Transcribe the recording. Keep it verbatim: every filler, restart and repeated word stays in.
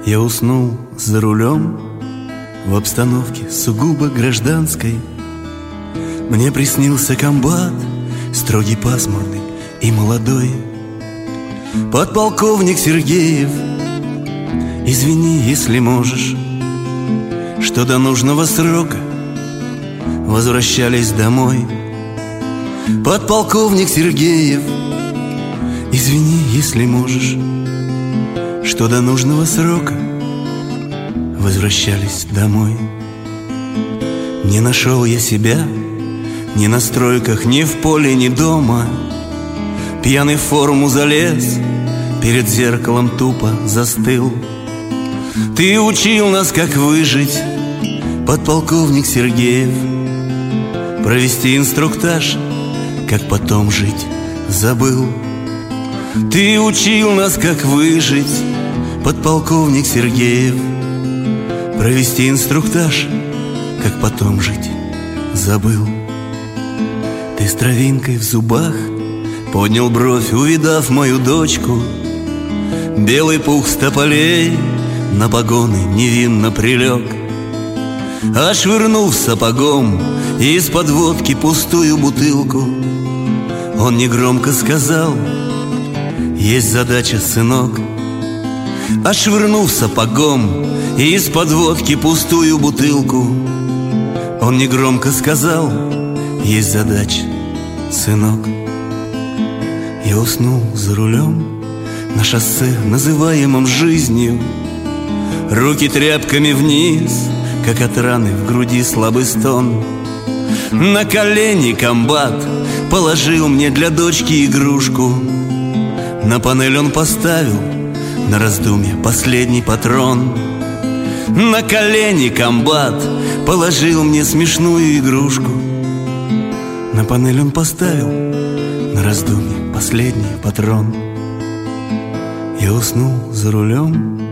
Я уснул за рулем в обстановке сугубо гражданской. Мне приснился комбат, строгий, пасмурный и молодой. Подполковник Сергеев, извини, если можешь, что до нужного срока возвращались домой. Подполковник Сергеев, извини, если можешь, что до нужного срока возвращались домой. Не нашел я себя ни на стройках, ни в поле, ни дома. Пьяный в форму залез, перед зеркалом тупо застыл. Ты учил нас, как выжить, подполковник Сергеев, провести инструктаж, как потом жить, забыл. Ты учил нас, как выжить, подполковник Сергеев, провести инструктаж, как потом жить, забыл. Ты с травинкой в зубах поднял бровь, увидав мою дочку. Белый пух с тополей на погоны невинно прилег. А швырнув сапогом из-под водки пустую бутылку, он негромко сказал: есть задача, сынок. А швырнув сапогом из-под водки пустую бутылку, он негромко сказал: есть задача, сынок. Я уснул за рулем на шоссе, называемом жизнью. Руки тряпками вниз, как от раны в груди слабый стон. На колени комбат положил мне для дочки игрушку. На панель он поставил на раздумье последний патрон. На колени комбат положил мне смешную игрушку. На панель он поставил на раздумье последний патрон. Я уснул за рулем